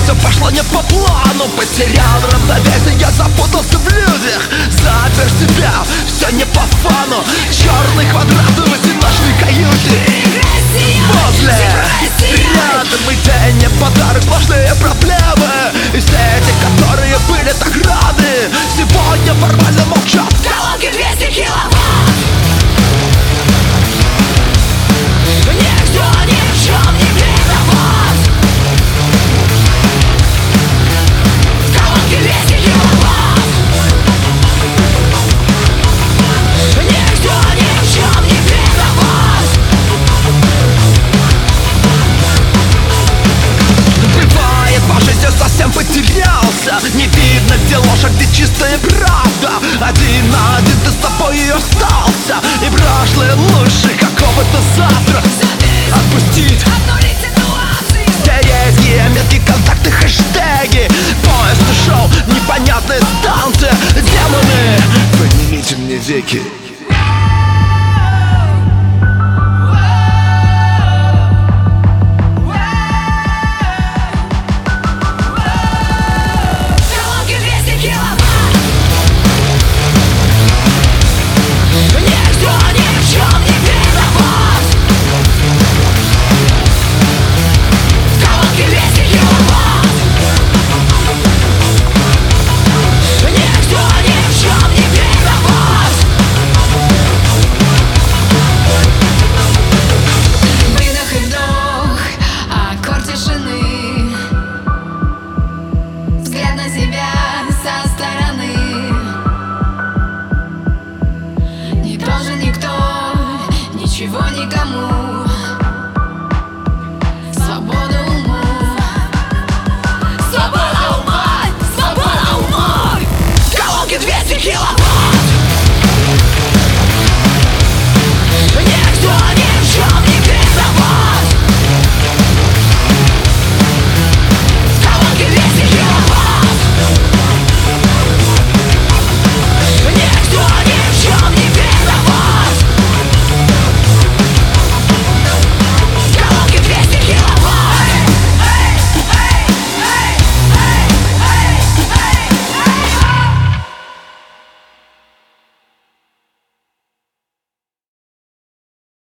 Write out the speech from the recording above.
Все пошло не по плану, потерял равновесие, я запутался в людях. Запер себя, все не по фану. Черный квадрат в одиночной каюте. Возле, рядом идея не подарок, сложные проблемы. И все эти, которые были так рады, сегодня формально молчат. Колонки 200 киловатт. Никто ни в чем не виноват. Колонки 200 киловатт. Никто ни в чем не виноват. Бывает, по жизни совсем потерялся. Не видно, где ложь, а где чистая правда. Один на один ты с тобой и остался. И прошлое лучше какого-то завтра. Отпустить, Обнулить ситуации. стереть метки, контакты, хэштеги. Поезд ушел, непонятная станция. Демоны, поднимите мне веки. Колонки 200 киловатт. Никто ни в чем не виноват. Колонки 200 киловатт. Никто ни в чем не виноват. Выдох и вдох, аккорд тишины.